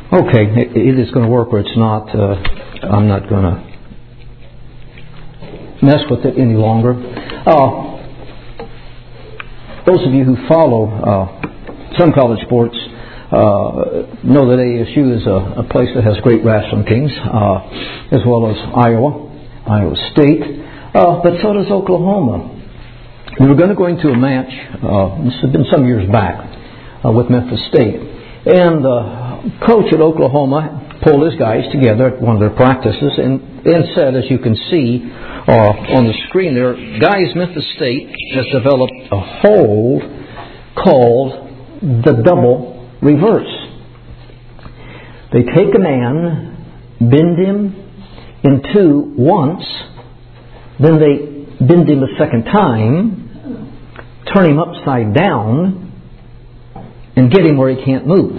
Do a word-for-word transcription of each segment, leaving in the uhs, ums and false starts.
Okay, it is going to work or it's not. Uh, I'm not going to mess with it any longer. Uh, those of you who follow uh, some college sports uh, know that A S U is a, a place that has great wrestling teams, uh, as well as Iowa, Iowa State, uh, but so does Oklahoma. We were going to go into a match, uh, this has been some years back, uh, with Memphis State. And the uh, coach at Oklahoma pulled his guys together at one of their practices and, and said, as you can see uh, on the screen there, guys, Memphis State has developed a hold called the double reverse. They take a man, bend him in two once, then they bend him a second time, turn him upside down, and get him where he can't move.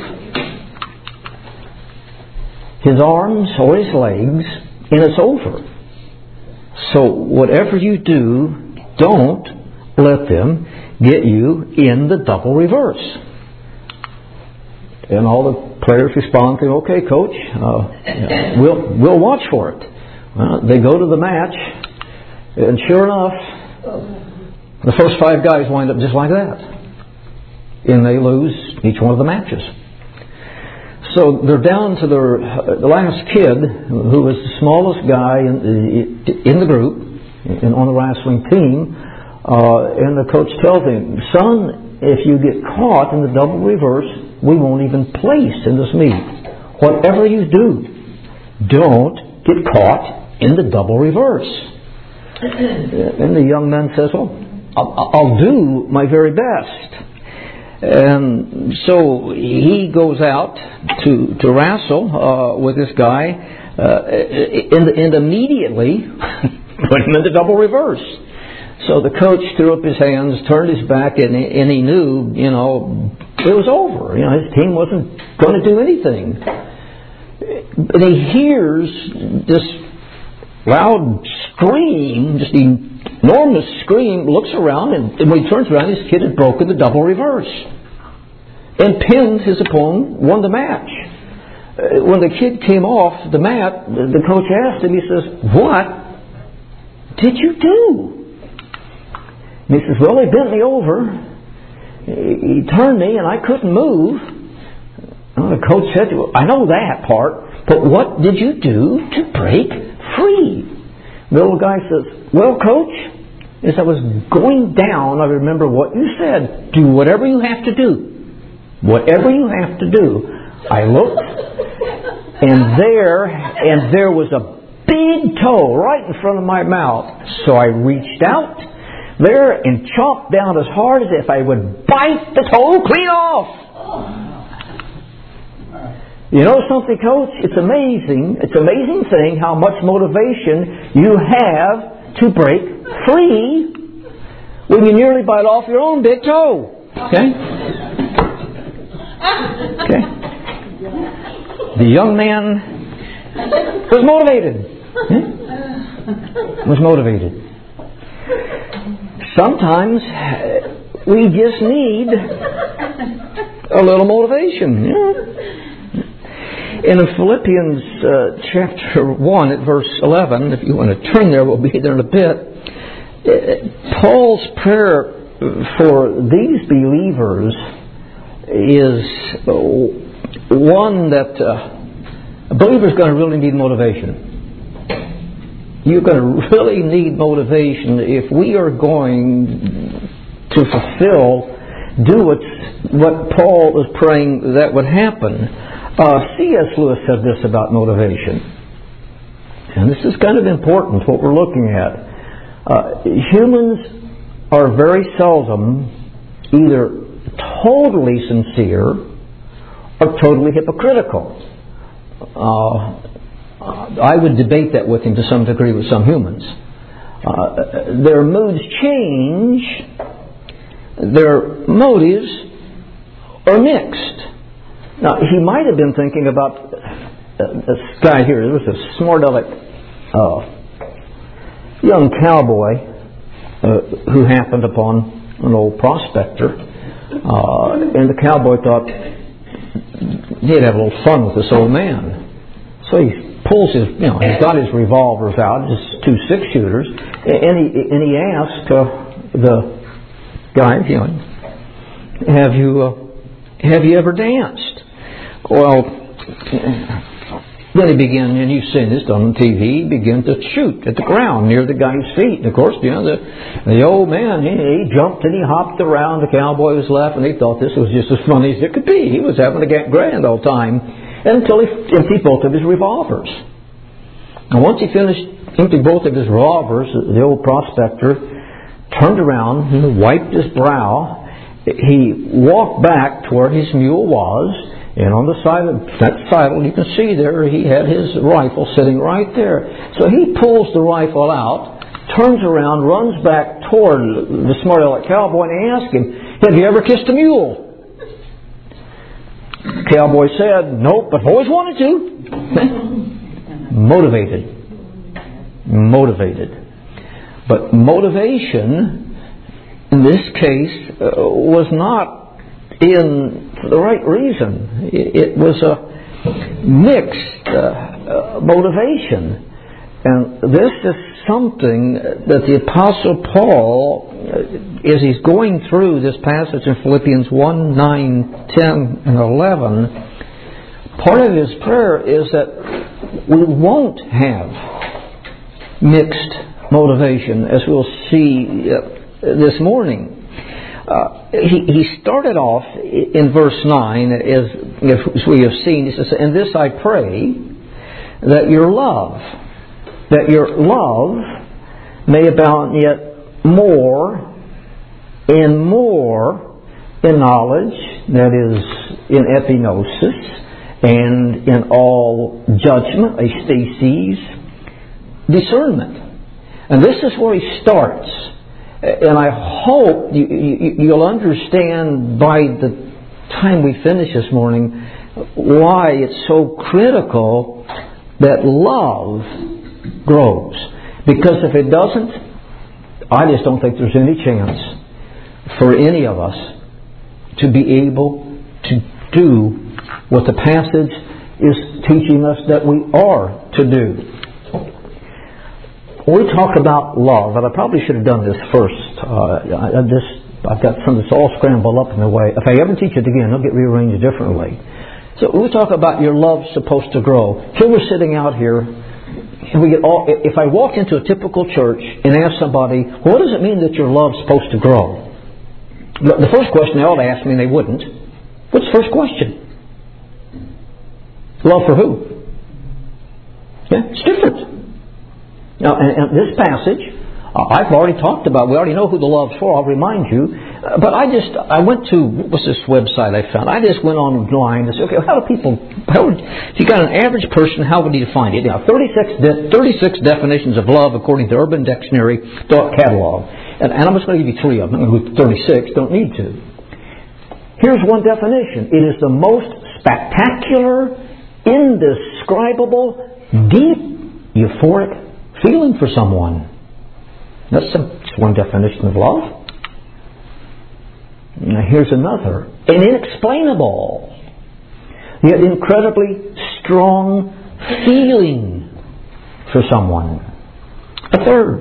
His arms or his legs, and it's over. So whatever you do, don't let them get you in the double reverse. And all the players respond to, okay, coach, uh, we'll we'll watch for it. Well, they go to the match, and sure enough, the first five guys wind up just like that. And they lose each one of the matches. So they're down to their, the last kid, who was the smallest guy in the, in the group, and on the wrestling team, uh, and the coach tells him, son, if you get caught in the double reverse, we won't even place in this meet. Whatever you do, don't get caught in the double reverse. And the young man says, well, I'll, I'll do my very best. And so he goes out to to wrestle uh, with this guy, uh, and, and immediately put him in the double reverse. So the coach threw up his hands, turned his back, and, and he knew, you know, it was over. You know, his team wasn't going to do anything. And he hears this loud scream, just enormous scream, looks around, and, and when he turns around, his kid had broken the double reverse and pinned his opponent, won the match. Uh, when the kid came off the mat, the, the coach asked him, he says, what did you do? And he says, well, they bent me over, he, he turned me, and I couldn't move. And the coach said, well, I know that part, but what did you do to break free? The little guy says, well, coach, as I was going down, I remember what you said. Do whatever you have to do. Whatever you have to do. I looked, and there, and there was a big toe right in front of my mouth. So I reached out there and chomped down as hard as if I would bite the toe clean off. You know something, Coach? It's amazing. It's an amazing thing how much motivation you have to break free when you nearly bite off your own big toe. Okay? Okay. The young man was motivated. Hmm? Was motivated. Sometimes we just need a little motivation. You know? And in Philippians uh, chapter one at verse eleven, if you want to turn there, we'll be there in a bit. Uh, Paul's prayer for these believers is uh, one that uh, a believer's going to really need motivation. You're going to really need motivation if we are going to fulfill, do what, what Paul was praying that would happen. Uh, C S Lewis said this about motivation. And this is kind of important, what we're looking at. Uh, humans are very seldom either totally sincere or totally hypocritical. Uh, I would debate that with him to some degree with some humans. Uh, their moods change. Their motives are mixed. Now, he might have been thinking about this guy here. There was a smart aleck uh, young cowboy uh, who happened upon an old prospector. Uh, and the cowboy thought, he'd have a little fun with this old man. So he pulls his, you know, he's got his revolvers out, just two six-shooters, and he, and he asked uh, the guy, you know, have you, uh, have you ever danced? Well, then he began, and you've seen this on T V, he began to shoot at the ground near the guy's feet. And of course, you know, the, the old man, he, he jumped and he hopped around. The cowboy was laughing. He thought this was just as funny as it could be. He was having a grand old time until he emptied both of his revolvers. And once he finished emptying both of his revolvers, the old prospector turned around and wiped his brow. He walked back to where his mule was, and on the side of that saddle, you can see there, he had his rifle sitting right there. So he pulls the rifle out, turns around, runs back toward the smart aleck cowboy, and asks him, have you ever kissed a mule? Cowboy said, nope, but I've always wanted to. Motivated. Motivated. But motivation, in this case, uh, was not in for the right reason. It, it was a mixed uh, uh, motivation. And this is something that the Apostle Paul, uh, as he's going through this passage in Philippians one, nine, ten, and eleven, part of his prayer is that we won't have mixed motivation, as we'll see uh, this morning. Uh, he, he started off in verse nine, as, as we have seen, he says, "In this I pray, that your love, that your love may abound yet more and more in knowledge," that is, in epinosis, "and in all judgment," aesthesis, discernment. And this is where he starts. And I hope you, you, you'll understand by the time we finish this morning why it's so critical that love grows. Because if it doesn't, I just don't think there's any chance for any of us to be able to do what the passage is teaching us that we are to do. When we talk about love, and I probably should have done this first. Uh, I, I just, I've got some of this all scrambled up in the way. If I ever teach it again, it'll get rearranged differently. So when we talk about your love supposed to grow, here we're sitting out here, and we get all. If I walk into a typical church and ask somebody, what does it mean that your love's supposed to grow? The first question they ought to ask me, and they wouldn't. What's the first question? Love for who? Yeah, it's different. Now, and, and this passage, uh, I've already talked about. We already know who the love's for. I'll remind you. Uh, but I just, I went to, what was this website I found? I just went online and said, okay, how do people, how would, if you got an average person, how would you define it? Now, thirty-six, de- thirty-six definitions of love according to Urban Dictionary catalog. And, and I'm just going to give you three of them. I'm going to go thirty-six, don't need to. Here's one definition. It is the most spectacular, indescribable, deep, euphoric feeling for someone. That's one definition of love. Now here's another. An inexplainable, yet incredibly strong feeling for someone. A third.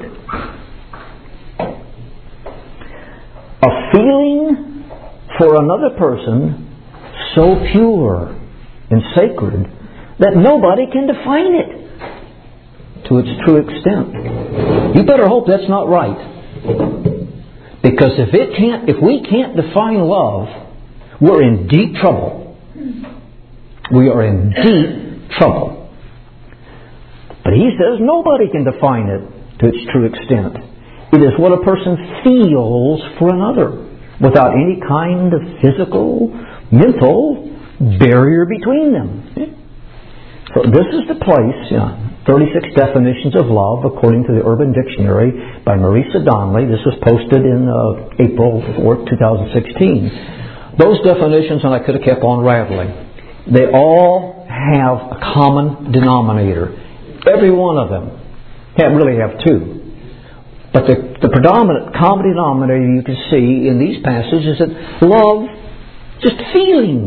A feeling for another person so pure and sacred that nobody can define it to its true extent. You better hope that's not right. Because if it can't, if we can't define love, we're in deep trouble. We are in deep trouble. But he says nobody can define it to its true extent. It is what a person feels for another, without any kind of physical, mental barrier between them. So this is the place, yeah, thirty-six definitions of love according to the Urban Dictionary by Marisa Donnelly. This was posted in uh, April fourth, twenty sixteen. Those definitions, and I could have kept on rattling, they all have a common denominator. Every one of them have, really have two. But the, the predominant common denominator you can see in these passages is that love, just feelings.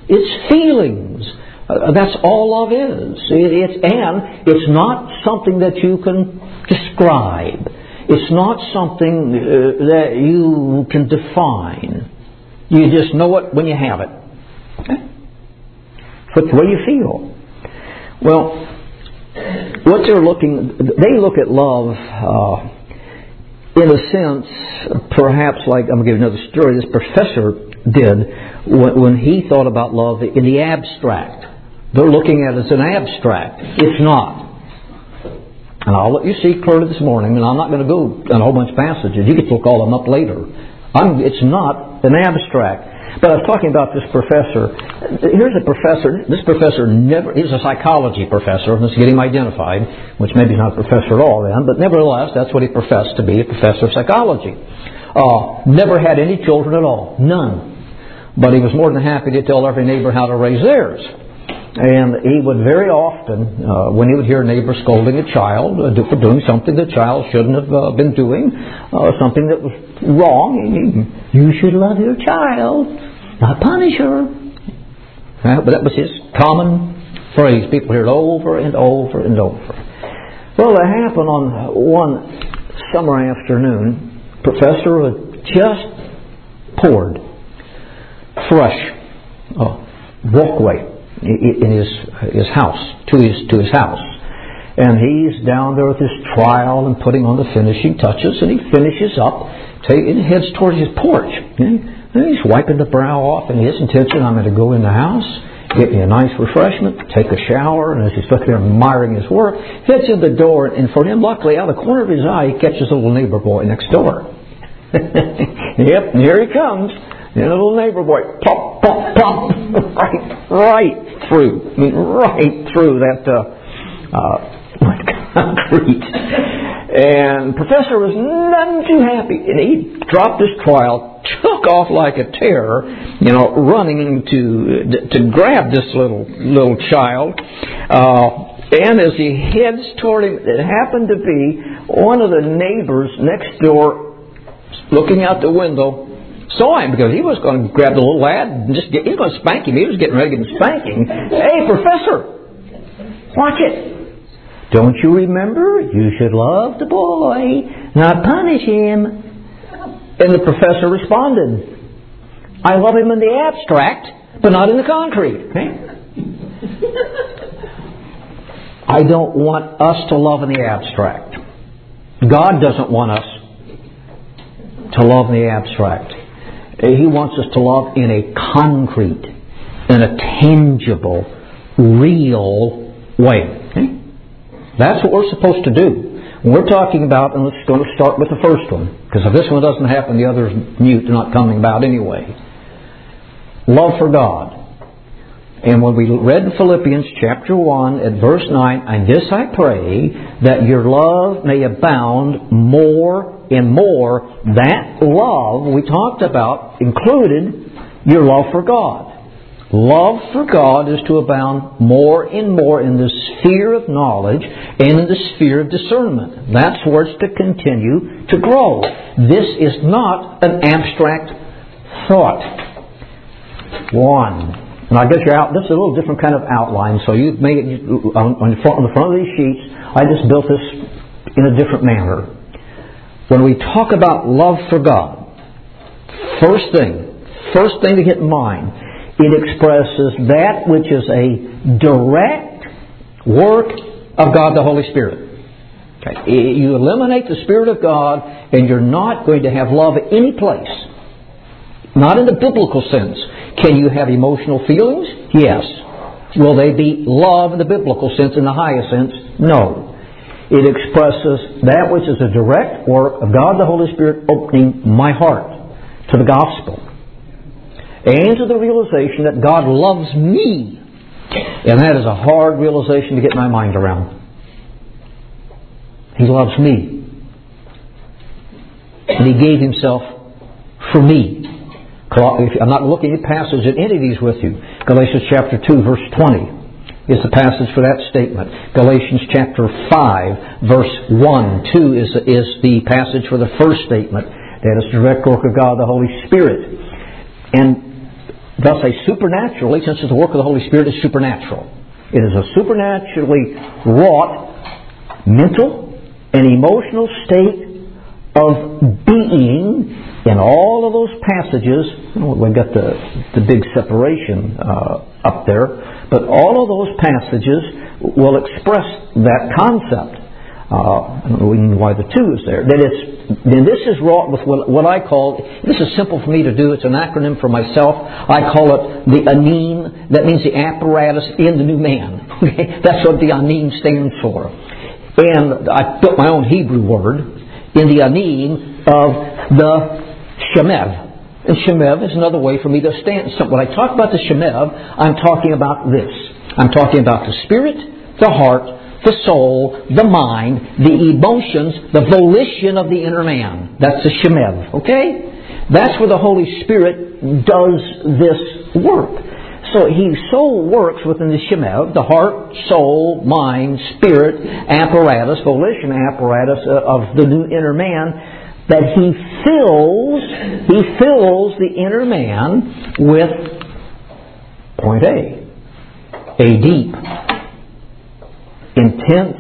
It's feelings. Uh, that's all love is. It, it's, and it's not something that you can describe. It's not something uh, that you can define. You just know it when you have it. Okay? But the way you feel. Well, what they're looking, they look at love uh, in a sense, perhaps like, I'm going to give you another story, this professor did when, when he thought about love in the abstract. They're looking at it as an abstract. It's not. And I'll let you see clearly this morning, and I'm not going to go on a whole bunch of passages. You can look all them up later. I'm, it's not an abstract. But I was talking about this professor. Here's a professor. This professor never, he's a psychology professor. Let's get him identified, which maybe he's not a professor at all then, but nevertheless, that's what he professed to be, a professor of psychology. Uh, never had any children at all. None. But he was more than happy to tell every neighbor how to raise theirs. And he would very often, uh, when he would hear a neighbor scolding a child uh, for doing something the child shouldn't have uh, been doing, uh, something that was wrong, he, you should love your child, not punish her. Uh, but that was his common phrase. People hear it over and over and over. Well, it happened on one summer afternoon. Professor had just poured fresh uh, walkway in his his house, to his to his house. And he's down there with his trowel and putting on the finishing touches, and he finishes up take, and heads towards his porch. And he's wiping the brow off, and his intention, I'm going to go in the house, get me a nice refreshment, take a shower, and as he's looking there admiring his work, heads in the door, and for him, luckily, out of the corner of his eye, he catches a little neighbor boy next door. Yep, and here he comes. And a little neighbor boy, pop, pop, pop, right, right through, I mean, right through that uh, uh, concrete. And Professor was none too happy, and he dropped his trowel, took off like a terror, you know, running to to grab this little little child. Uh, and as he heads toward him, it happened to be one of the neighbors next door, looking out the window, saw him because he was going to grab the little lad and just get, he was going to spank him. He was getting ready to get him spanking. Hey, Professor, watch it. Don't you remember? You should love the boy, not punish him. And the professor responded, I love him in the abstract, but not in the concrete. Okay? I don't want us to love in the abstract. God doesn't want us to love in the abstract. He wants us to love in a concrete, in a tangible, real way. Okay? That's what we're supposed to do. When we're talking about, and let's going to start with the first one, because if this one doesn't happen, the other's mute, they're not coming about anyway. Love for God. And when we read Philippians chapter one at verse nine, and this I pray, that your love may abound more and more. That love we talked about included your love for God. Love for God is to abound more and more in the sphere of knowledge and in the sphere of discernment. That's where it's to continue to grow. This is not an abstract thought. One. And I guess you're out. This is a little different kind of outline. So you make it on, on, the front, on the front of these sheets. I just built this in a different manner. When we talk about love for God, first thing, first thing to get in mind, it expresses that which is a direct work of God the Holy Spirit. Okay. You eliminate the Spirit of God, and you're not going to have love at any place. Not in the biblical sense. Can you have emotional feelings? Yes. Will they be love in the biblical sense, in the highest sense? No. It expresses that which is a direct work of God the Holy Spirit opening my heart to the gospel and to the realization that God loves me. And that is a hard realization to get my mind around. He loves me. And He gave Himself for me. I'm not looking at passages in any of these with you. Galatians chapter two, verse twenty is the passage for that statement. Galatians chapter five, verse one, two is, is the passage for the first statement. That is the direct work of God, the Holy Spirit. And thus a supernaturally, since the work of the Holy Spirit is supernatural. It is a supernaturally wrought mental and emotional state of being in all of those passages. We've got the, the big separation uh, up there, but all of those passages will express that concept. Uh, I don't know why the two is there. That it's, then this is wrought with what, what I call, this is simple for me to do, it's an acronym for myself. I call it the anim. That means the apparatus in the new man. That's what the anim stands for. And I built my own Hebrew word in the anim of the shemev. And shemev is another way for me to stand. So when I talk about the shemev, I'm talking about this. I'm talking about the spirit, the heart, the soul, the mind, the emotions, the volition of the inner man. That's the shemev. Okay? That's where the Holy Spirit does this work. So He so works within the shemev, the heart, soul, mind, spirit, apparatus, volition apparatus of the new inner man, that He fills, He fills the inner man with, point A, a deep, intense,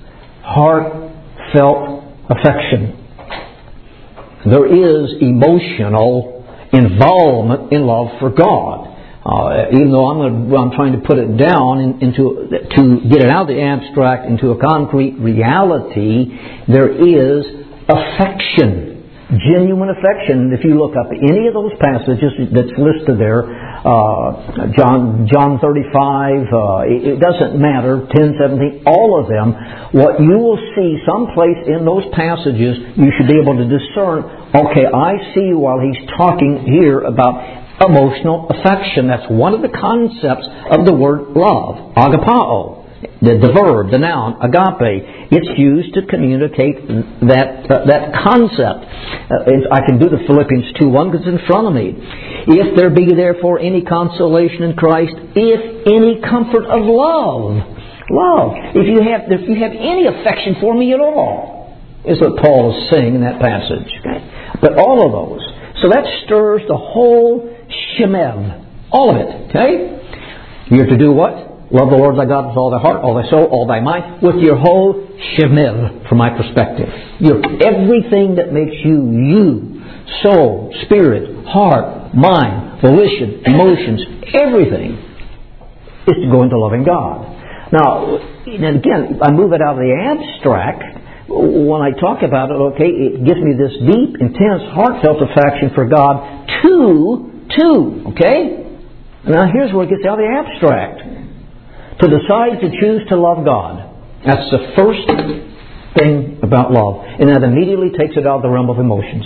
heartfelt affection. There is emotional involvement in love for God. Uh, even though I'm, gonna, I'm trying to put it down in, into to get it out of the abstract into a concrete reality, there is affection. Genuine affection. If you look up any of those passages that's listed there, uh, John John thirty-five, uh, it, it doesn't matter, ten, seventeen, all of them, what you will see someplace in those passages, you should be able to discern, okay, I see while he's talking here about emotional affection. That's one of the concepts of the word love, agapao. The, the verb, the noun, agape, it's used to communicate that uh, that concept. Uh, I can do the Philippians two one because it's in front of me. If there be therefore any consolation in Christ, if any comfort of love, love. If you have, if you have any affection for me at all, is what Paul is saying in that passage. Okay? But all of those. So that stirs the whole shemev, all of it. Okay, you're to do what? Love the Lord thy God with all thy heart, all thy soul, all thy mind, with your whole shemev, from my perspective. Your, everything that makes you, you, soul, spirit, heart, mind, volition, emotions, everything is to go into loving God. Now, and again, I move it out of the abstract. When I talk about it, okay, it gives me this deep, intense, heartfelt affection for God to, to, okay? Now here's where it gets out of the abstract. To decide to choose to love God. That's the first thing about love. And that immediately takes it out of the realm of emotions.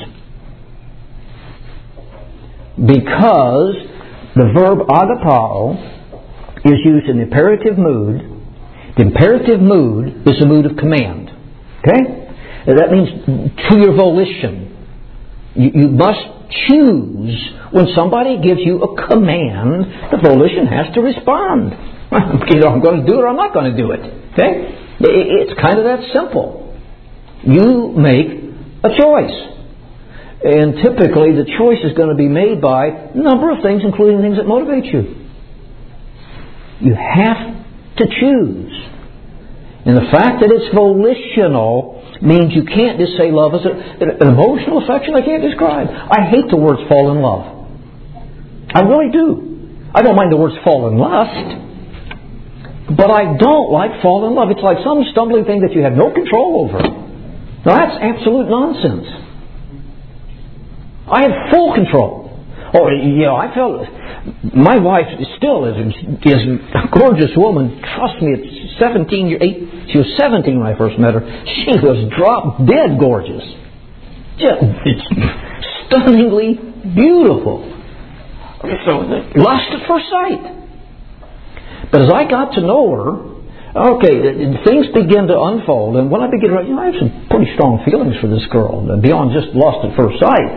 Because the verb agapao is used in the imperative mood. The imperative mood is the mood of command. Okay? That means to your volition. You, you must choose. When somebody gives you a command, the volition has to respond. Either I'm going to do it or I'm not going to do it. Okay? It's kind of that simple. You make a choice. And typically the choice is going to be made by a number of things, including things that motivate you. You have to choose. And the fact that it's volitional means you can't just say love is an emotional affection I can't describe. I hate the words fall in love. I really do. I don't mind the words fall in lust. But I don't like fall in love. It's like some stumbling thing that you have no control over. Now that's absolute nonsense. I have full control. Oh, yeah, I felt... My wife still is, is a gorgeous woman. Trust me, at seventeen, eight, she was seventeen when I first met her. She was drop dead gorgeous. Just it's stunningly beautiful. So, lust at first sight. But as I got to know her, okay, things begin to unfold. And when I begin to, you know, I have some pretty strong feelings for this girl, beyond just lust at first sight.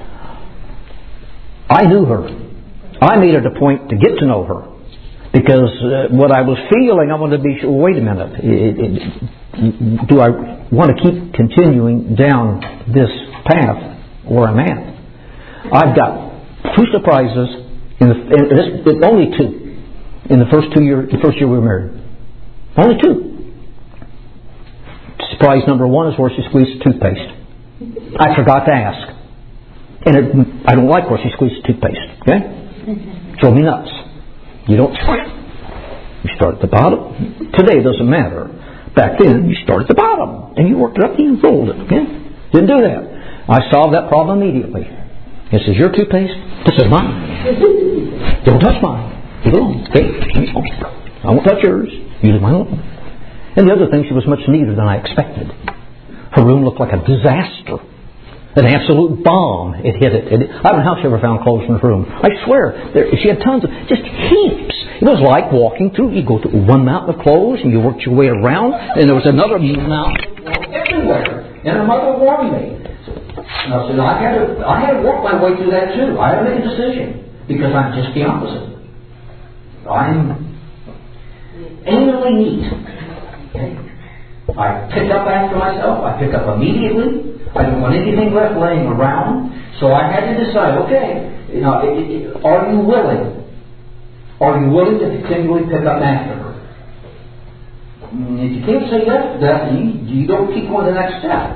I knew her. I made it a point to get to know her. Because uh, what I was feeling, I wanted to be sure, wait a minute, it, it, do I want to keep continuing down this path where I'm at? I've got two surprises In the, in this, only two. In the first two year, the first year we were married. Only two. Surprise number one is where she squeezed the toothpaste. I forgot to ask. And it, I don't like where she squeezed the toothpaste. Okay? Drove me nuts. You don't start. You start at the bottom. Today it doesn't matter. Back then, you start at the bottom. And you worked it up and you rolled it. Okay? Didn't do that. I solved that problem immediately. This is your toothpaste. This is mine. Don't touch mine. Leave it alone. Okay? I won't touch yours. You leave mine alone. And the other thing, she was much neater than I expected. Her room looked like a disaster. An absolute bomb. It hit it. it I don't know how she ever found clothes in her room. I swear, there, she had tons of, just heaps. It was like walking through. You go to one mountain of clothes and you worked your way around, and there was another mountain of clothes everywhere. And her mother warned me. And I said, I had to, I had to work my way through that too. I had to make a decision because I'm just the opposite. I'm anally neat. Okay. I pick up after myself. I pick up immediately. I don't want anything left laying around. So I had to decide, okay, you know, it, it, are you willing? Are you willing to continually pick up after her? If you can't say yes to that, you, you don't keep going to the next step.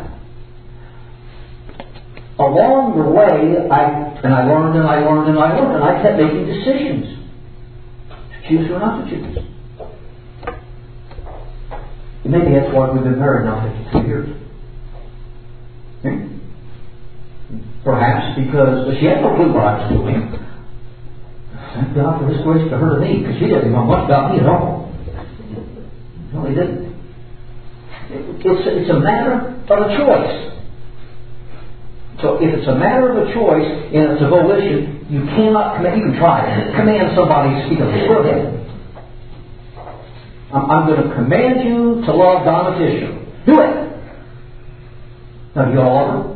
Along the way, I and I learned and I learned and I learned, and I kept making decisions to choose or not to choose. Maybe that's why we've been married now fifty-two years. Hmm? Perhaps because she had no clue what I was doing. Thank God for His grace to her to me, because she didn't know much about me at all. No, He didn't. It, it's, it's a matter of a choice. So if it's a matter of a choice and it's a volition, you cannot command. You can try it. Command somebody to speak of it. Go ahead. I'm, I'm going to command you to love Donna Fisher. Do it. Now, do you all love her?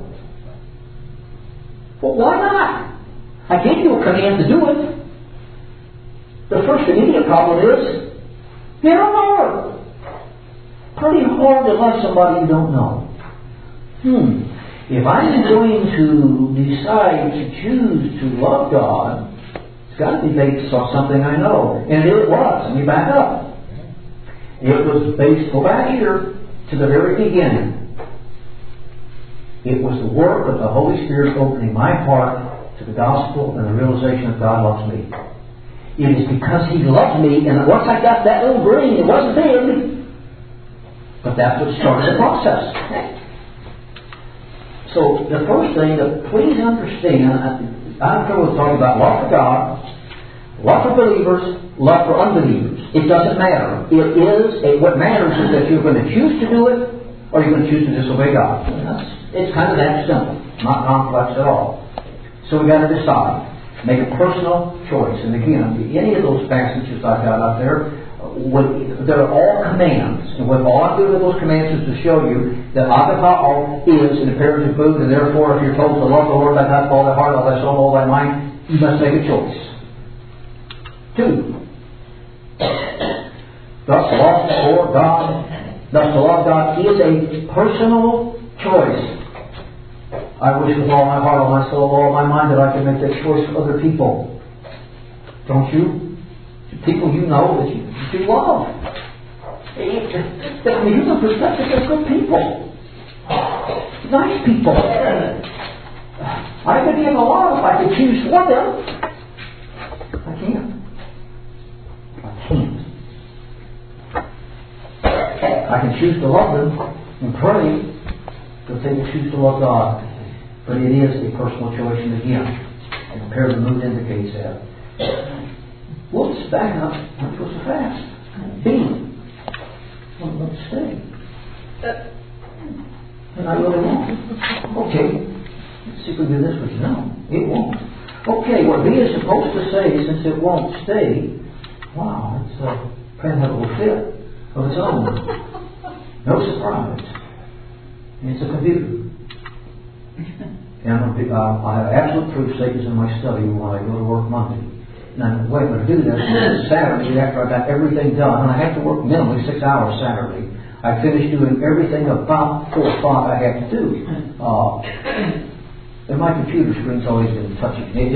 Well, why not? I gave you a command to do it. The first immediate problem is you don't know her. Pretty hard to love somebody you don't know. Hmm. If I'm going to decide to choose to love God, it's got to be based on something I know. And it was. Let me back up. It was based, go back here to the very beginning. It was the work of the Holy Spirit opening my heart to the gospel and the realization that God loves me. It is because He loves me, and once I got that little green, it wasn't big, but that's what started the process. So the first thing that please understand, I'm going to talk about love for God, love for believers, love for unbelievers. It doesn't matter. It is a, what matters is that you're going to choose to do it, or you're going to choose to disobey God. That's, it's kind of that simple, not complex at all. So we've got to decide, make a personal choice. And again, any of those passages I've got up there, What, they're all commands. And what all I'm doing with those commands is to show you that agapao is an imperative mood, and therefore if you're told to love the Lord thy God with all thy heart, all thy soul, all thy mind, you must make a choice. Two. Thus love for God, thus to love God is a personal choice. I wish with all my heart, all my soul, all my mind that I could make that choice for other people. Don't you? People you know that you, that you love. From the human perspective, they're good people. Nice people. I could be in the love if I could choose for them. I can't. I can't. I can choose to love them and pray that they will choose to love God. But it is a personal choice, and again, and the pair of the mood indicates that. Whoops, back up. I'm supposed to fast. B. Well, let's stay. And I really won't. Okay. Let's see if we do this with you. No, it won't. Okay, what B is supposed to say, since it won't stay, wow, it's a pinhole fit of its own. No surprise. It's a computer. And I'm gonna, uh, I have absolute proof Satan's in my study when I go to work Monday. And the way I'm going to do this is Saturday, after I got everything done, and I have to work minimally six hours Saturday, I finish doing everything about four o'clock I have to do. Uh, and my computer screen's always been touching. It, it,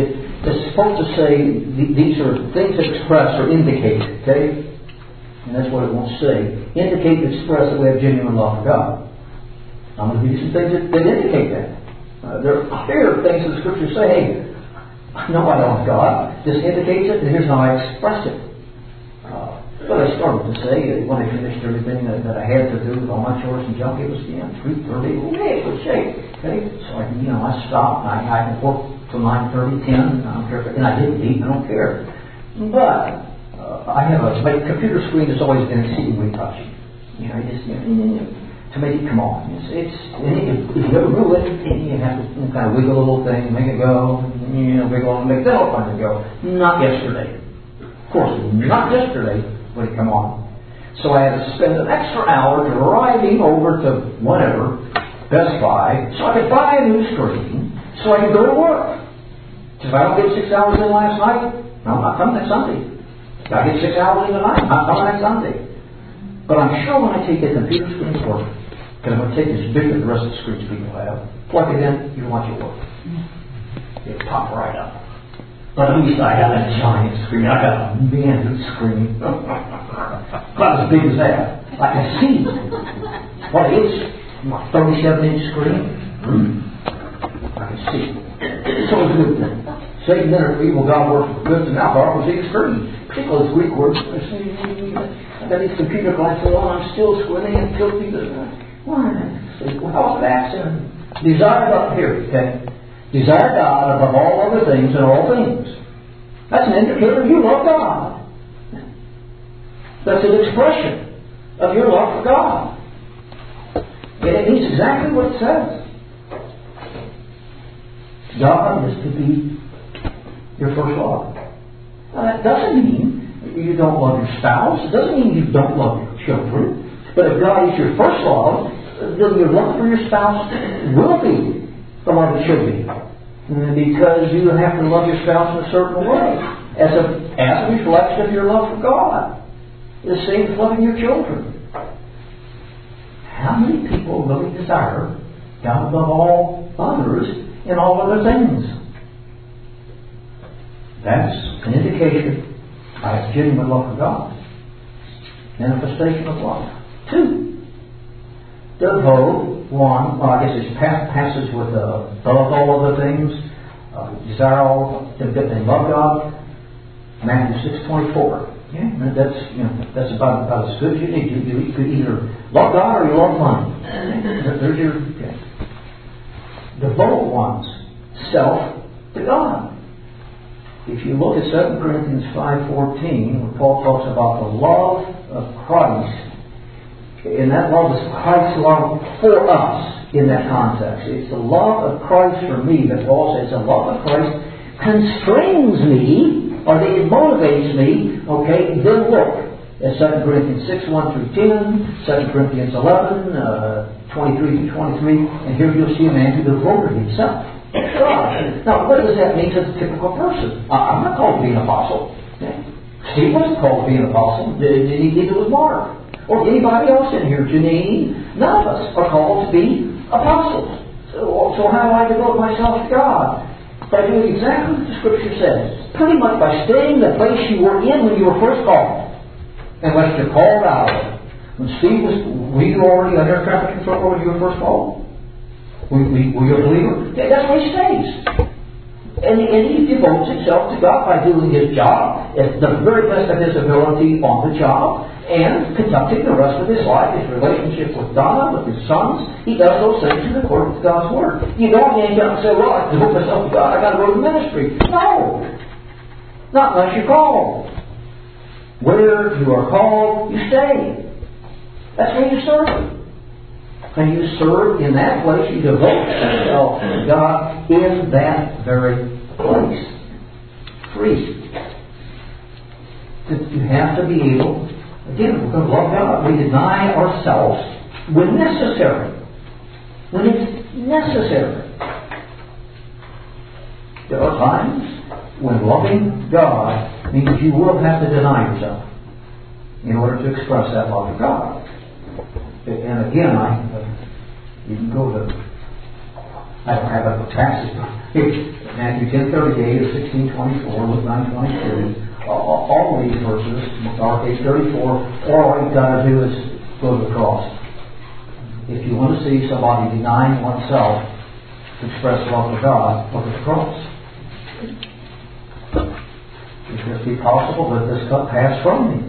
It's supposed to say these are things that express or indicate, okay? And that's what it wants to say. Indicate, express that we have genuine love for God. I'm going to give you some things that, that indicate that. Uh, there are clear things in the Scriptures say, hey, no, I don't love God. This indicates it, and here's how I express it. Uh, but I started to say that when I finished everything that, that I had to do with all my chores and junk, it was, you know, three thirty. Okay, it was shape. Okay, so I, you know, I stopped. I, I worked till nine thirty, ten. I don't care, and I didn't eat. I don't care. But uh, I have a my computer screen has always been exceedingly touchy. You know, just you know, to make it come on. It's, it's if, if you ever move it, you have to kind of wiggle a little thing, make it go. You know, wiggle and make that all kind of go. Not yesterday. Of course, not yesterday would it come on. So I had to spend an extra hour driving over to whatever, Best Buy, so I could buy a new screen, so I could go to work. Because if I don't get six hours in last night, no, I'm not coming next Sunday. If I get six hours in tonight, I'm not coming next Sunday. But I'm sure when I take the computer screen to work, because I'm going to take this bigger than the rest of the screens people have, plug it in, you watch it work. It'll pop right up. But at least I got a giant screen. I got a man screen. About as big as that. I can see what it is. My thirty-seven inch screen. I can see. So it's a good thing. Satan entered for evil, God works for good, and now God will see the screen. Particularly the Greek words. I've got these computer glasses on, I'm still squinting and tilting. Why? Well, how was it accent? Desire God, here, okay? Desire God above all other things and all things. That's an indicator you love God. That's an expression of your love for God. And it means exactly what it says. God is to be your first love. Now that doesn't mean you don't love your spouse. It doesn't mean you don't love your children. But if God is your first love, then your love for your spouse will be the love it should be. Because you have to love your spouse in a certain way. As a, as a reflection of your love for God. The same as loving your children. How many people really desire God above all others and all other things? That's an indication of genuine love for God. Manifestation of love. Two. Devote, one, well, I guess it's passage with uh, above all other things, uh, desire all, and love God. Matthew six twenty-four. Yeah, that's you know that's about about as good as you need. You, you could either love God or you love money. There's your okay. Devote one's self to God. If you look at Second Corinthians five fourteen, where Paul talks about the love of Christ. And that love is Christ's love for us in that context. It's the love of Christ for me that Paul says the love of Christ constrains me, or that it motivates me, okay, then look at Second Corinthians six, one through ten, Second Corinthians eleven, uh, twenty-three through twenty-three, and here you'll see a man who devoted himself to God. Now, what does that mean to the typical person? Uh, I'm not called to be an apostle. Okay? Steve wasn't called to be an apostle. Neither was Mark. Or anybody else in here, Janine, none of us are called to be apostles. So, so how do I devote myself to God? By doing exactly what the Scripture says. Pretty much by staying the place you were in when you were first called. Unless you're called out of it. When Steve was, were you already under air traffic control when you were first called? Were, were, were you a believer? Yeah, that's where he stays. And, and he devotes himself to God by doing his job at the very best of his ability on the job. And conducting the rest of his life, his relationship with God, with his sons, he does those things in accordance with God's Word. You don't hang up and say, well, I devote myself to God, I got to go to ministry. No! Not unless you're called. Where you are called, you stay. That's where you serve. And you serve in that place, you devote yourself to God in that very place. Free. You have to be able. Again, we're going to love God. We deny ourselves when necessary. When it's necessary. There are times when loving God means you will have to deny yourself in order to express that love of God. And again, I, uh, you can go to I don't have a passage. Matthew ten thirty-eight or sixteen twenty-four, Luke nine twenty-two. All, all these verses, Mark eight thirty-four, all you've got to do is go to the cross. If you want to see somebody denying oneself to express love for God, look at the cross. If it be possible that this cup pass from me.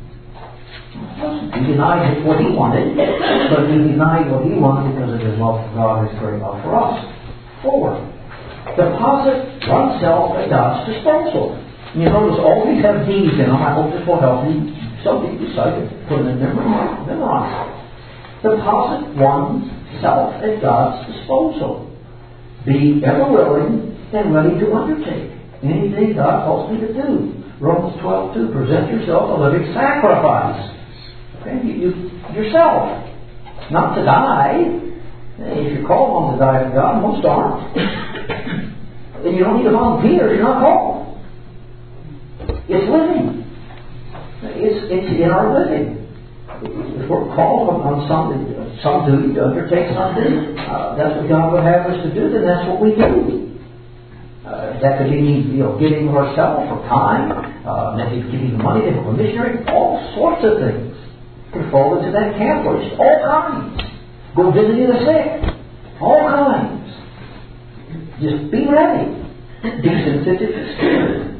He denied what he wanted, but he denied what he wanted because of his love for God and his great love for us. Four, deposit oneself at God's disposal. You notice all these have D's in them. I hope this will help you. So deep decided to put them in memory. Memorize. Deposit oneself at God's disposal. Be ever willing and ready to undertake anything God calls me to do. Romans twelve two. Present yourself a living sacrifice. Okay, you, you, yourself. Not to die. If you're called on to die for God, most aren't. And you don't need to volunteer. You're not called. It's living. It's, it's in our living. If we're called on some, some duty to undertake something, uh, that's what God would have us to do, then that's what we do. Uh, that could be, you know, giving of ourselves or time, uh, maybe giving money to a missionary, all sorts of things can fall into that camp list. All kinds. Go visiting the sick. All kinds. Just be ready. Be sensitive to the Spirit.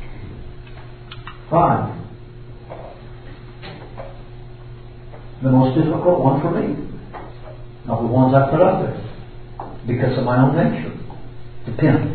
Five. The most difficult one for me. Not the ones I put up there. Because of my own nature. Depend.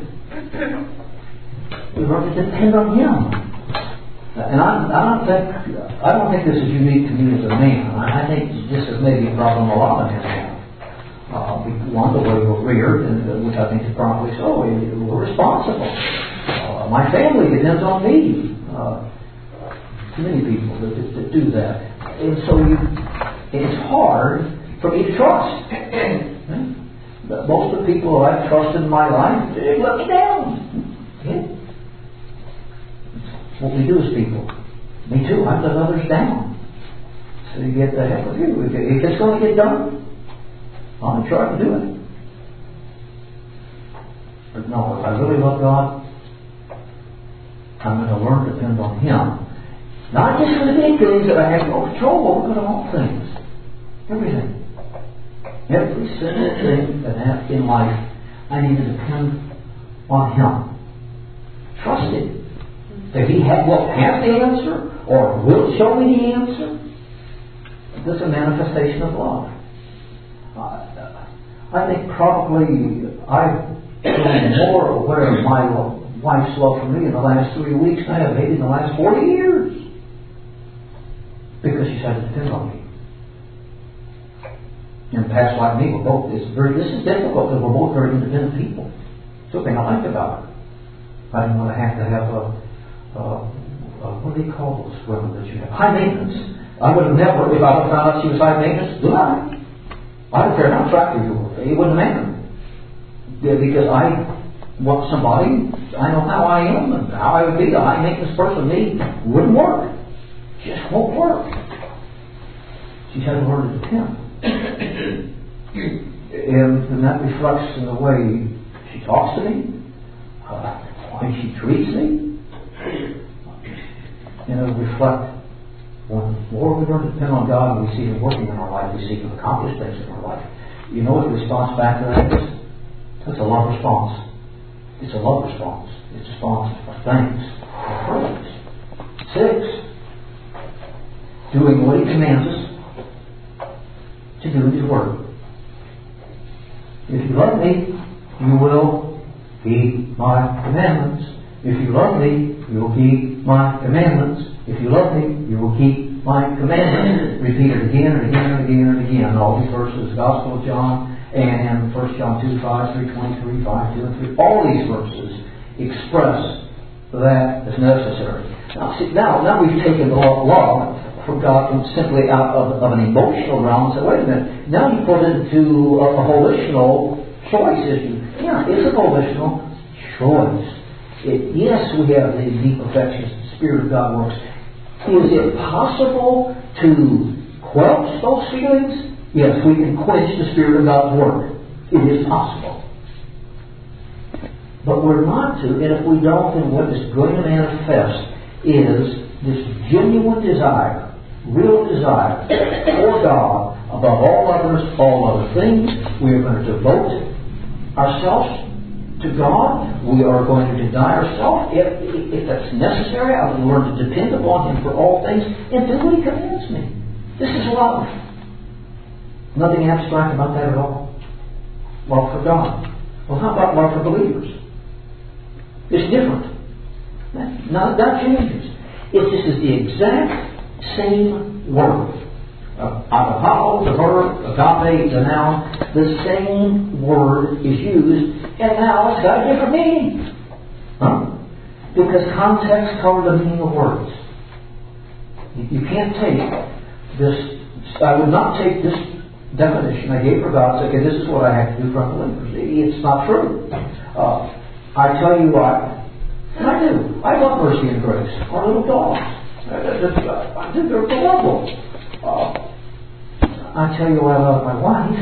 We learn to depend on Him. And I, I don't think I don't think this is unique to me as a man. I think this is maybe a problem a lot of men have. Uh, one, the way we're reared, and, uh, which I think is probably so. We're responsible. Uh, my family depends on me. Uh, too many people that, that do that, and so you, it's hard for me to trust. Most of the people I've trusted in my life, they let me down. Yeah. What we do as people. Me too, I've let others down. So you get the heck with you. If it's going to get done, I'm going to try to do it. But no, if I really love God, I'm going to learn to depend on Him. Not just for the big things that I have no control over, but on all things. Everything. Every single thing that I have in life, I need to depend on Him. Trust Him. That He ha- will have the answer or will show me the answer. This is a manifestation of love. Uh, I think probably I've been more aware of my wife's love for me in the last three weeks than I have maybe in the last forty years. Because she's had to depend on me. In past life, me, we're both, it's very, this is difficult because we're both very independent people. It's the thing I like about her. I didn't want to have to have a Uh, uh, what do they call those women that you have? High maintenance. I would have never, if I would have found out she was high maintenance, do I? I don't care how attractive you were. It wouldn't matter. Yeah, because I want somebody, I know how I am and how I would be. A high maintenance person, me, wouldn't work. Just won't work. She's had to learn to depend. and, and that reflects in the way she talks to me, uh, why she treats me. And it'll reflect when more we learn to depend on God and we see Him working in our life, we see Him accomplish things in our life. You know what the response back to that is? It's a love response. It's a love response. It's a response of thanks, of praise. Six, doing what He commands us to do His Word. If you love me, you will keep my commandments. If you love me, you will keep my commandments. If you love me, you will keep my commandments. Repeat it again and again and again and again. All these verses, Gospel of John and First John two, five, three, twenty-three, five, two, and three. All these verses express that as necessary. Now, see, now, now we've taken the love from God from simply out of, of an emotional realm and said, wait a minute, now you put it into a, a volitional choice issue. Yeah, it's a volitional choice. It, yes, we have these deep affections. The Spirit of God works. Is it possible to quench those feelings? Yes, we can quench the Spirit of God's work. It is possible. But we're not to, and if we don't, then what is going to manifest is this genuine desire, real desire for God above all others, all other things. We are going to devote ourselves to God. We are going to deny ourselves if, if that's necessary. I will learn to depend upon Him for all things and do what He commands me. This is love. Nothing abstract about that at all. Love for God. Well, how about love for believers? It's different. That, that changes. It just is the exact same word. Uh, agapao, the verb, agape, the noun, the same word is used, and now it's got a different meaning. Huh? Because context covers the meaning of words. You, you can't take this, I would not take this definition I gave for God and say, okay, this is what I have to do for unbelievers. It's not true. Uh, I tell you what, and I do. I love mercy and grace. Our little dogs. I do. They're adorable. Uh, I tell you what I love my wife.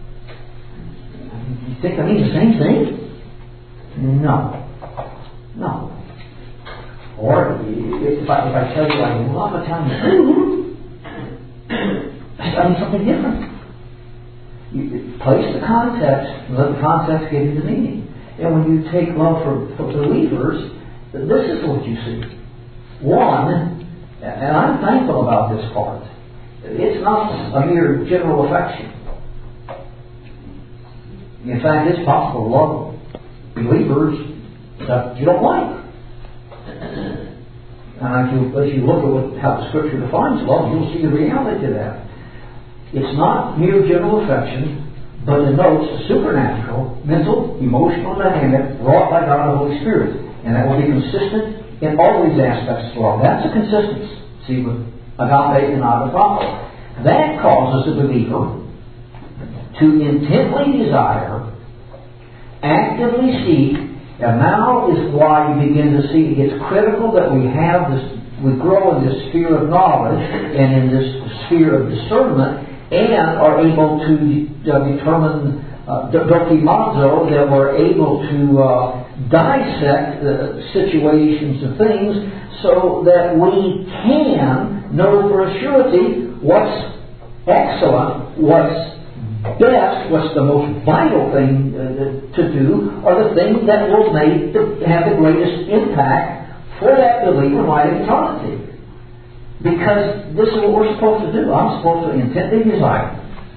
You think I mean the same thing? No. No. Or if I, if I tell you I love Italian food, I mean something different. You place the context and let the context give you the meaning. And when you take love for, for believers, this is what you see. One, and I'm thankful about this part, it's not a mere general affection. In fact, it's possible to love believers that you don't like. And if you, as you look at what, how the Scripture defines love, you'll see the reality of that. It's not mere general affection, but denotes a supernatural, mental, emotional dynamic wrought by God the Holy Spirit. And that will be consistent in all these aspects of love. That's a consistency. See, with agape and agapao. That causes the believer to intently desire, actively seek, and now is why you begin to see it's critical that we have this, we grow in this sphere of knowledge and in this sphere of discernment and are able to uh, determine uh, dokimazo, that we're able to uh, dissect the situations and things so that we can know for a surety what's excellent, what's best, what's the most vital thing uh, to do, or the thing that will make the, have the greatest impact for that believer right in eternity. Because this is what we're supposed to do. I'm supposed to intently desire,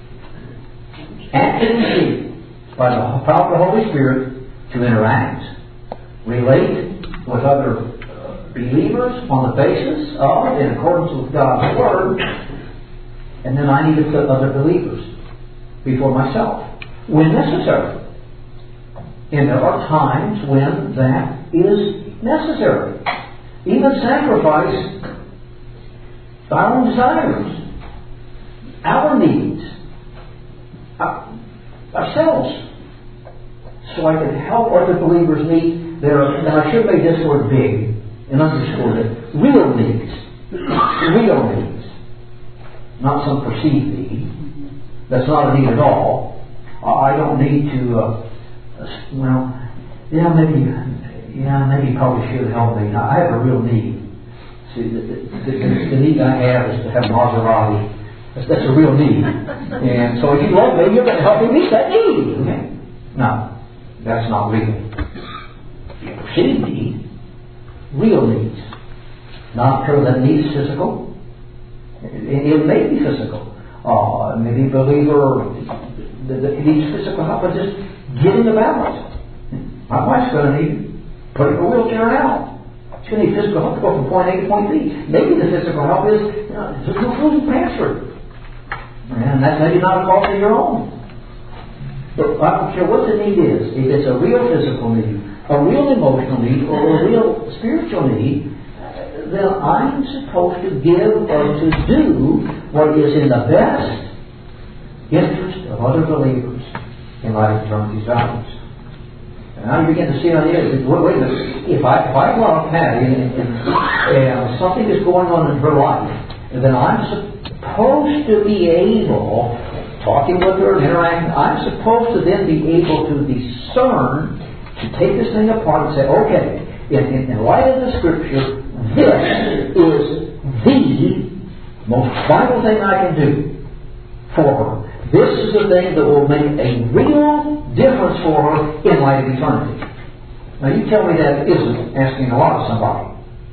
actively seek, by the power of the Holy Spirit, to interact, relate with other uh, believers on the basis of, in accordance with God's Word, and then I need to put other believers before myself, when necessary. And there are times when that is necessary. Even sacrifice our own desires, our needs, our, ourselves, so I can help other believers meet their, and I should make this word big and underscore it, real needs. Real needs. Not some perceived need. That's not a need at all. I don't need to, uh, well, yeah, maybe, yeah, maybe you probably should help me. I have a real need. See, the, the, the, the need I have is to have Maserati. That's, that's a real need. And so if you love me, you're going to help me meet that need. Okay? No, that's not real. Perceived need, real needs. Not sure that needs physical. It, it may be physical. Uh, maybe a believer that needs physical help, but just getting about it. My wife's going to need putting her wheelchair out. She's going to need physical help to go from point A to point B. Maybe the physical help is, you know, there's no food in the pantry. And that's maybe not a fault of your own. But I don't care what the need is. If it's a real physical need, a real emotional need, or a real spiritual need, then I'm supposed to give or to do what is in the best interest of other believers in light of eternity's values. And now you begin to see on the edge, wait, wait a minute, if I, if I love Patty and, and, and something is going on in her life, then I'm supposed to be able, talking with her and interacting, I'm supposed to then be able to discern to take this thing apart and say, okay, in, in, in light of the Scripture, this is the most vital thing I can do for her. This is the thing that will make a real difference for her in light of eternity. Now you tell me that isn't asking a lot of somebody.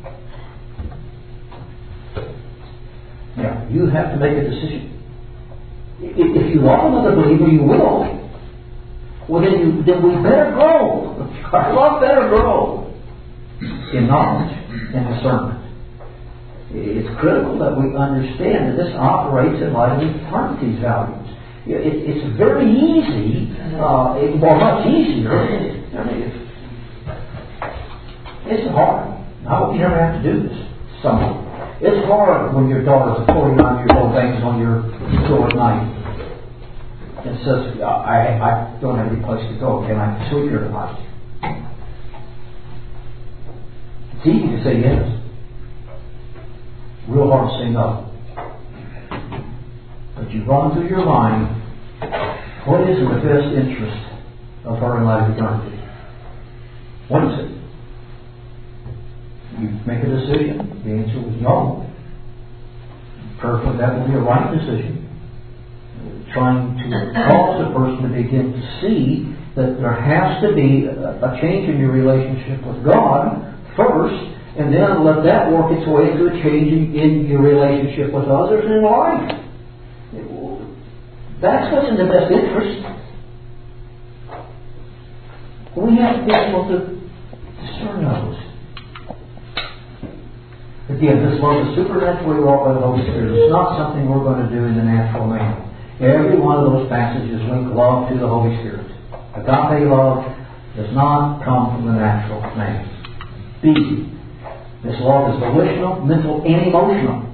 Now, you have to make a decision. If you love another believer, you will. Well, then, you, then we better grow. Our love better grow in knowledge and discernment. It's critical that we understand that this operates in light of eternity's values. It, it's very easy, uh, it, well, much easier. I mean, it's, it's hard. I hope you never have to do this. Someone. It's hard when your daughter's forty-nine years old bangs on your door at night and says, I, I don't have any place to go. Can I sleep here tonight? It's easy to say yes. Real hard to say no. But you run through your mind, what is in the best interest of her in light of eternity? What is it? You make a decision. The answer was no. Perfectly, that will be a right decision. Trying to cause the person to begin to see that there has to be a, a change in your relationship with God first, and then let that work its way into a change in, in your relationship with others in life. That's what's in the best interest. We have to be able to discern those. Again, this love is supernaturally wrought by the Holy Spirit. It's not something we're going to do in the natural man. Every one of those passages link love to the Holy Spirit. Agape love does not come from the natural man. B. This love is volitional, mental, and emotional.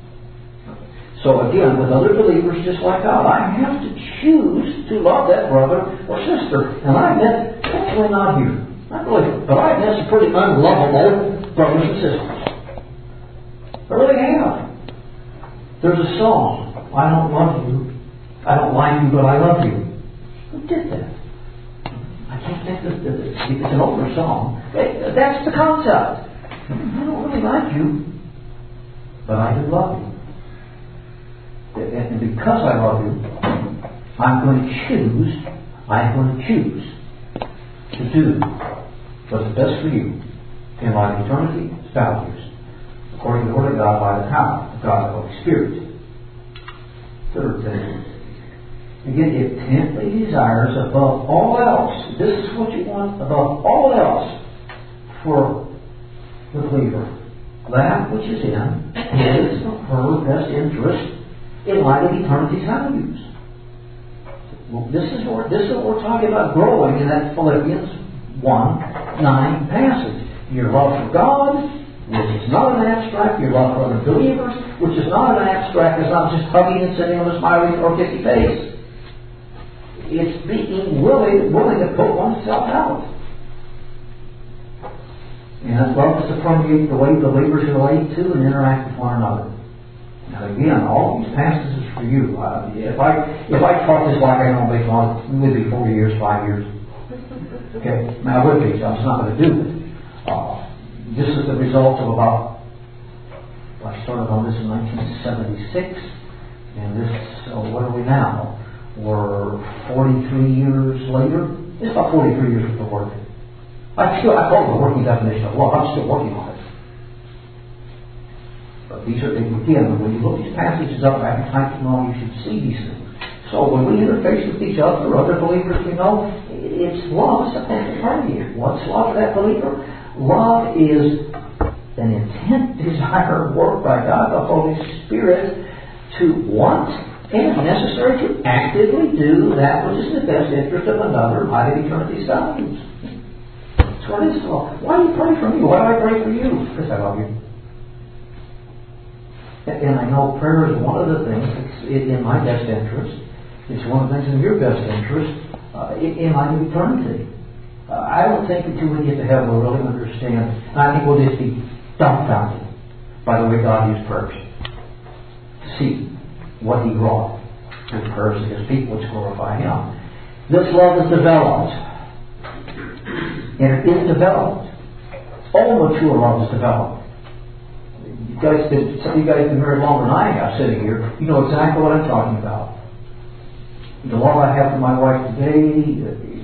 So again, with other believers just like God, I have to choose to love that brother or sister. And I've met, hopefully not here, not really, but I've met some pretty unlovable brothers and sisters. I really have. There's a song, I don't love you, I don't like you, but I love you. Who did that? I can't think of it. It's an older song. That's the concept. I don't really like you, but I do love you. And because I love you, I'm going to choose, I'm going to choose to do what's best for you in light of eternity's values, according to the Word of God, by the power of God the Holy Spirit. Third thing, again, it intently desires above all else, this is what you want above all else for the believer, that which is in his or her best interest in light of eternity's values. Well, this is what this is what we're talking about growing in that Philippians one nine passage. Your love for God, which is not an abstract, your love for other believers, which is not an abstract, it's not just hugging and sitting on a smiling or kissy face. It's being willing, willing to put oneself out. And that love is to permeate the way believers relate to and interact with one another. Now again, all these passages are for you. Uh, if I if I taught this like I know based on it would be four years, five years. Okay, now I would be, so I'm just not going to do it. Uh, This is the result of about, I started on this in nineteen seventy-six, and this, so what are we now? We're forty-three years later. It's about forty-three years worth of work. I still, I call it the working definition of love. I'm still working on it. But these are, again, when you look these passages up back in time from all, you should see these things. So when we interface with each other or other believers, we know it's love. It's a part of you. What's love for that believer? Love is an intent, desire, work by God the Holy Spirit to want and necessary to actively do that which is in the best interest of another by the eternity's values. That's what it is love. Why do you pray for me? Why do I pray for you? Because I love you. And I know prayer is one of the things that's in my best interest. It's one of the things in your best interest uh, in light of eternity. Uh, I don't think until we get to heaven we'll really understand. And I think we'll just be dumbfounded by the way God used prayers to see what He wrought through the prayers of His people which glorify Him. This love is developed And it is developed. All mature love is developed. You guys, been, some of you guys have been married longer than I have sitting here. You know exactly what I'm talking about. The love I have for my wife today,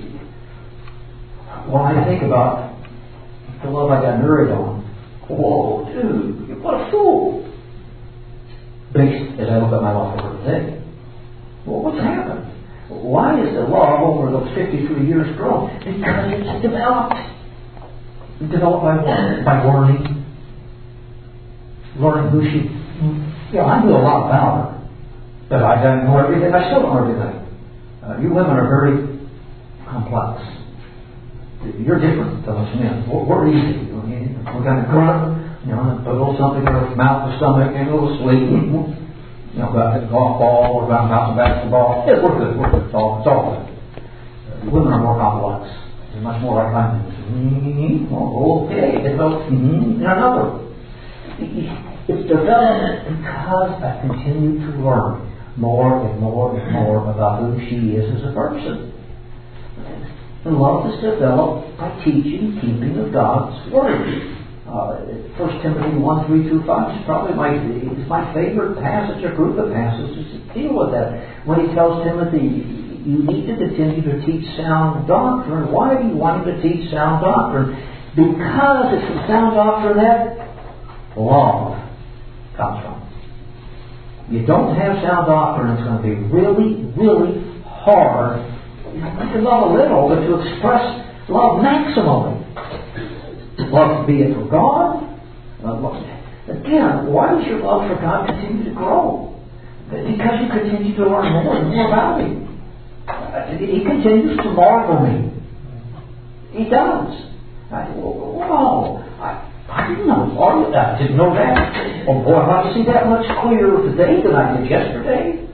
when I think about the love I got married on, whoa, dude, what a fool. Based as I look at my love for her today. Well, what's happened? Why is the love over those fifty-three years grown? Because it's developed. It's developed by what? By learning. Learning who she... Yeah, I knew a lot about her. But I don't know everything. I still don't know everything. Uh, you women are very complex. You're different than us men. We're, we're easy. We're going to grunt, you know, put a little something in our mouth or stomach, and a little sleep. You know, about a golf ball or about a basketball. Yeah, we're good. We're good. It's all, it's all good. Uh, women are more complex. They're much more like I'm mm-hmm. Oh, okay. It's about mm-hmm. and another. It's development because I continue to learn more and more and more about who she is as a person. And love is developed by teaching, keeping of God's Word. Uh, First Timothy one, three through five is probably my, it's my favorite passage, a group of passages that deal with that. When he tells Timothy, you need to continue to teach sound doctrine. Why do you want him to teach sound doctrine? Because it's the sound doctrine that love comes from. You don't have sound doctrine, it's going to be really, really hard. You can love a little, but to express love maximally. Love, be it for God. Love, again, why does your love for God continue to grow? Because you continue to learn more and more about Him. He continues to marvel me. He does. I, whoa, I, I didn't know. I didn't know that. Oh boy, I see that much clearer today than I did yesterday.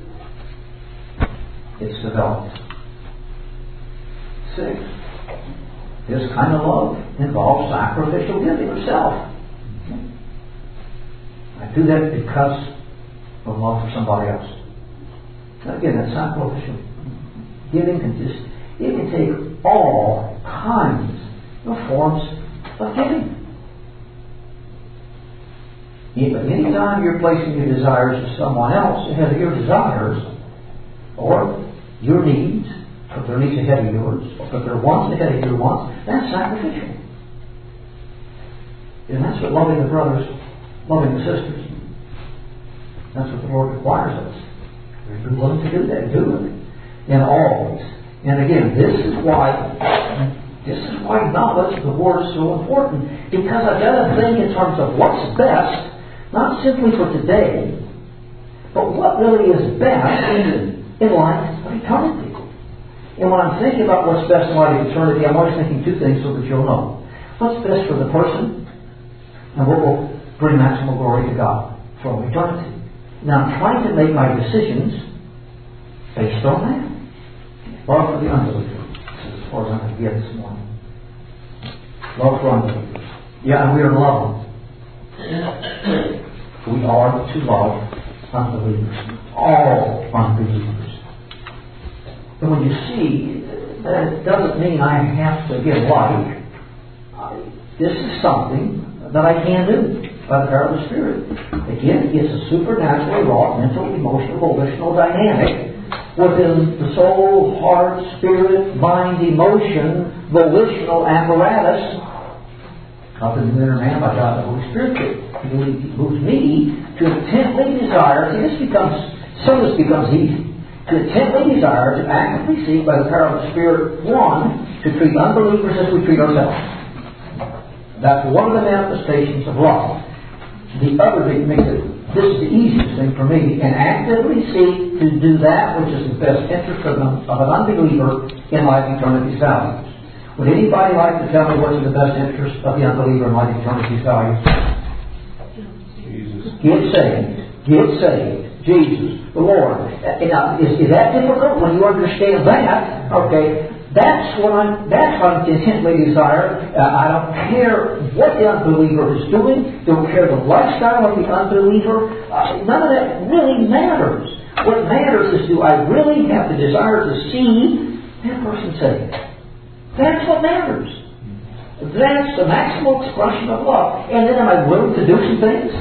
It's developed. Six. This kind of love involves sacrificial giving of self. I do that because of love for somebody else. Now again, that's sacrificial giving can just, it can take all kinds of forms of giving. But any time you're placing your desires of someone else ahead of your desires, or your needs, put their needs ahead of yours, or put their wants ahead of your wants, that's sacrificial. And that's what loving the brothers, loving the sisters, that's what the Lord requires of us. We're willing to do that, do it. And always. And again, this is why this is why knowledge of the Word is so important. Because I've got to think in terms of what's best, not simply for today, but what really is best in, in light of eternity. And when I'm thinking about what's best in light of eternity, I'm always thinking two things so that you'll know. What's best for the person, and what will bring maximum glory to God for eternity. Now I'm trying to make my decisions based on that. Love for the unbeliever. This is as far as I'm going to get this morning. Love for unbelievers. Yeah, and we are loving. We are to love unbelievers. All unbelievers. And when you see, that doesn't mean I have to get like. This is something that I can do by the power of the Spirit. Again, it's a supernaturally wrought mental, emotional, volitional dynamic within the soul, heart, spirit, mind, emotion, volitional apparatus of the inner man by God the Holy Spirit. It moves me to intently desire. See, this becomes, some of this becomes easy. To intently desire to actively seek by the power of the Spirit, one, to treat unbelievers as we treat ourselves. That's one of the manifestations of love. The other thing makes it, this is the easiest thing for me, and actively seek to do that which is the best interest of an, of an unbeliever in life eternity's values. Would anybody like to tell me what's in the best interest of the unbeliever in life eternity's values? Jesus. Get saved. Get saved. Jesus, the Lord. Now, is, is that difficult when you understand that? Okay. That's what I'm, that's what I intently desire. Uh, I don't care what the unbeliever is doing. Don't care the lifestyle of the unbeliever. Uh, none of that really matters. What matters is, do I really have the desire to see that person saved? That's what matters. That's the maximal expression of love. And then am I willing to do some things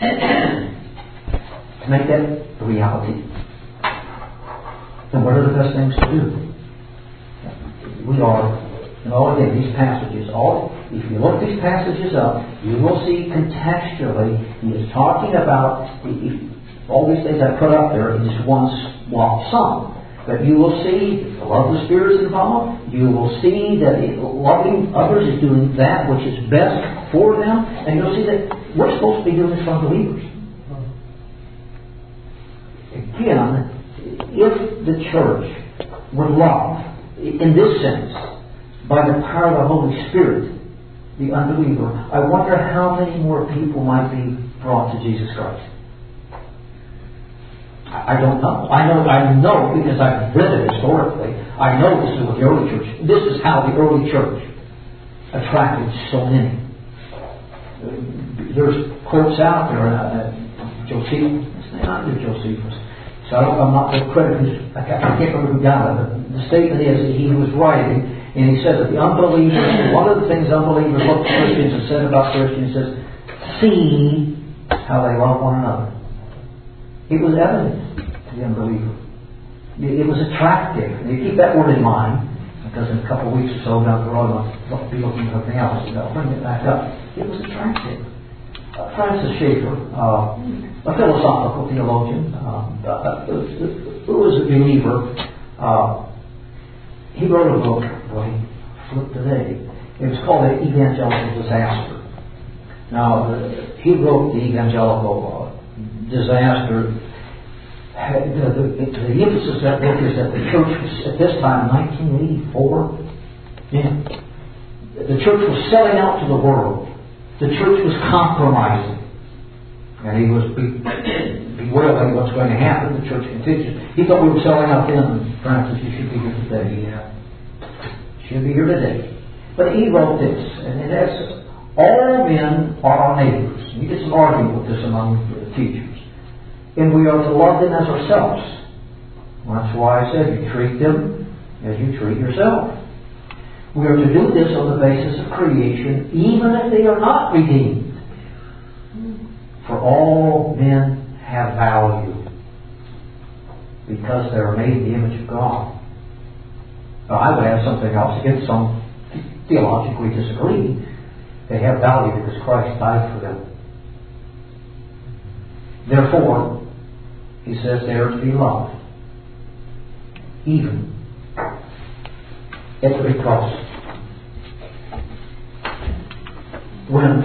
to make that a reality? And what are the best things to do? We are, you know, again, these passages, all, if you look these passages up, you will see contextually, he is talking about, if, all these things I put up there in just one lump sum. But you will see the love of the Spirit is involved. You will see that loving others is doing that which is best for them. And you'll see that we're supposed to be doing this for believers. Again, if the church would love, in this sense, by the power of the Holy Spirit, the unbeliever, I wonder how many more people might be brought to Jesus Christ. I don't know. I know I know because I've read it historically. I know this is what the early church, this is how the early church attracted so many. There's quotes out there, uh, Josephus, not Josephus. So I don't, I'm not going to credit his, I can't remember who got it, but the statement is that he was writing, and he says that the unbelievers, one of the things unbelievers look at Christians and said about Christians is, see how they love one another. It was evident to the unbeliever. It was attractive. And you keep that word in mind, because in a couple of weeks or so down the road, I'll be looking at something else. I'll bring it back up. It was attractive. Uh, Francis Schaeffer, uh, a philosophical theologian, uh, uh, who was a believer, uh, he wrote a book, boy, flip today. It was called The Evangelical Disaster. Now, the, he wrote the evangelical uh, disaster. The, the, the emphasis of that book is that the church was, at this time, nineteen eighty-four, yeah, the church was selling out to the world. The church was compromising. And he was be, bewailing what's going to happen. The church continues. He thought we were selling out then. Francis, you should be here today. Yeah. Should be here today. But he wrote this, and it has, all men are our neighbors. You get some argument with this among the teachers. And we are to love them as ourselves. Well, that's why I said you treat them as you treat yourself. We are to do this on the basis of creation, even if they are not redeemed. For all men have value because they are made in the image of God. Now, I would have something else against some theologically disagree. They have value because Christ died for them. Therefore, he says they are to be loved, even at the big cross. When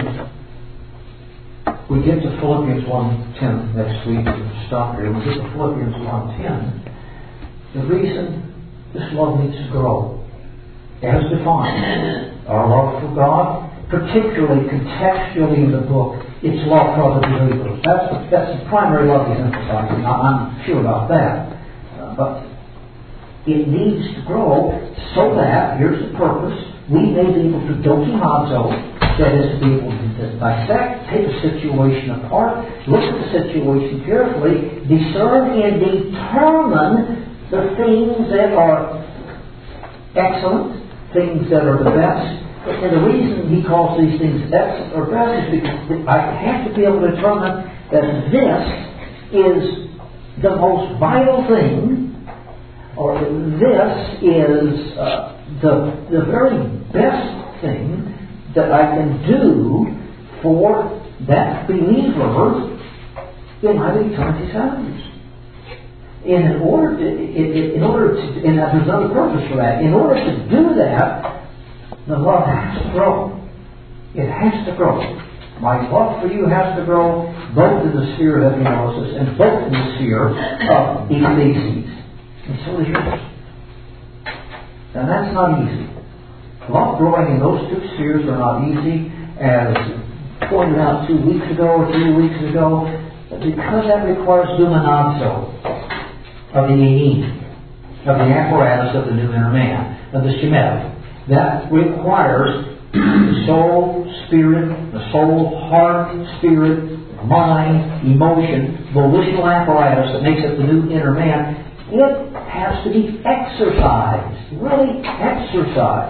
we get to Philippians one ten next week, we'll stop here. When we get to Philippians one ten, the reason this love needs to grow, as defined, our love for God, particularly contextually in the book, it's love for other believers. That's the, that's the primary love he's emphasizing. I'm sure about that. Uh, but it needs to grow so that, here's the purpose, we may be able to dokimazo, that is to be able to dissect, take a situation apart, look at the situation carefully, discern and determine the things that are excellent, things that are the best. And the reason he calls these things excellent or best is because I have to be able to determine that this is the most vital thing, or this is uh, the, the very best thing that I can do for that believer in my eternity values. And in order to, in, in order to, and there's another purpose for that. In order to do that, the love has to grow. It has to grow. My love for you has to grow both in the sphere of epignosis and both in the sphere of ekthesis. And so is yours. And that's not easy. Love growing in those two spheres are not easy, as pointed out two weeks ago or three weeks ago, because that requires dumanazo of the eim, of the apparatus of the new inner man, of the shemev. That requires the soul, spirit, the soul, heart, spirit, mind, emotion, volitional apparatus that makes up the new inner man. It has to be exercised, really exercised.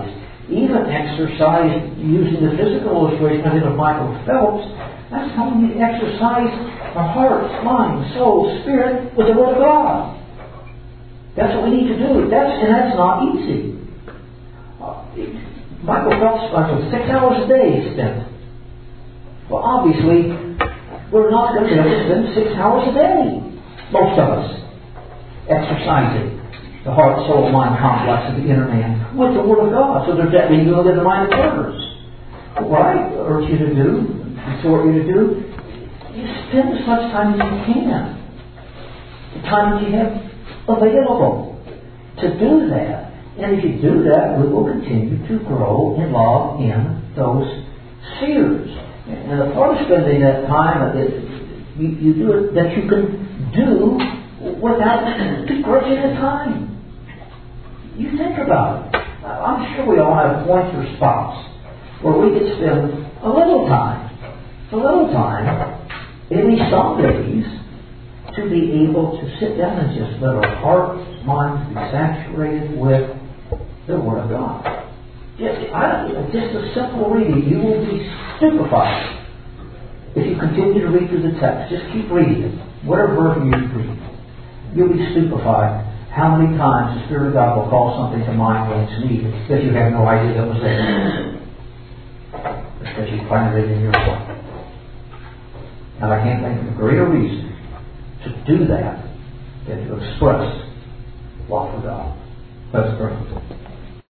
Even exercise, using the physical illustration I did of Michael Phelps, that's how we exercise our hearts, mind, soul, spirit with the Word of God. That's what we need to do. That's, and that's not easy. Uh, Michael Phelps, I mean, six hours a day he spent. Well, obviously, we're not going to be able to spend six hours a day, most of us, exercising the heart, soul, mind complex of the inner man with the Word of God. So there's that being good in the mind of others. What I urge you to do, exhort you to do, you spend as much time as you can. The time that you have available to do that. And if you do that, we will continue to grow in love in those spheres. And the part of spending that time, you, you do it that you can do without begrudging the time. You think about it. I'm sure we all have points or spots where we could spend a little time, a little time, at least some days, to be able to sit down and just let our hearts, minds be saturated with the Word of God. Just, I, just a simple reading, you will be stupefied if you continue to read through the text. Just keep reading it, whatever version you read. You'll be stupefied how many times the Spirit of God will call something to mind when it's needed that you have no idea that was there. Because you planted it in your heart. And I can't think of a greater reason to do that than to express love for God. Let's pray.